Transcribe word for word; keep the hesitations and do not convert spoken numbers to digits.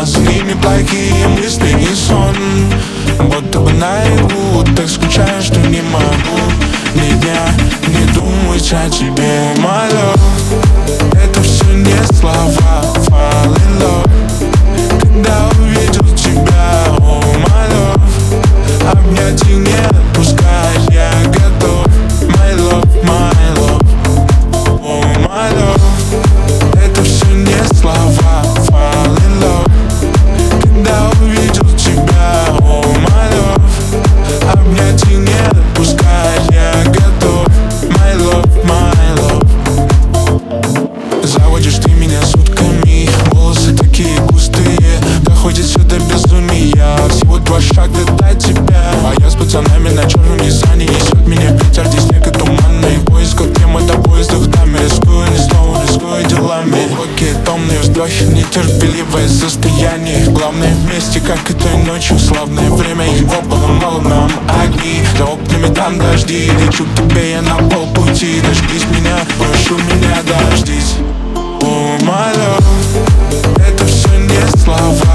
а с ними плохие мысли и сон. Будто бы наяву, так скучаю, что не могу ни дня не думать о тебе, my love. Это все не слова, fall in love. Когда увидел тебя, oh my love, обнять и не отпускать я готов, my love, my love, oh my love. Это все не слова, fall in love. Когда увидел тебя, oh my love, обнять и не отпускать я готов, my love, my love. Заводишь ты меня сутками, волосы такие густые, доходит все до безумия. Всего два шага до тебя, а я с пацанами на черном Ниссане. Несет меня ветер, здесь снег и туман. И в поисках тема до поезда даме. Рискую, не снова рискую делами. Глубокие томные вздохи, нетерпеливое состояние. Главное вместе, как и той ночью. Славное время, его поломало нам огни. За окнами там дожди, лечу к тебе я на полпути. Дождись меня, прошу меня, дождись. Oh my love, это все не слова.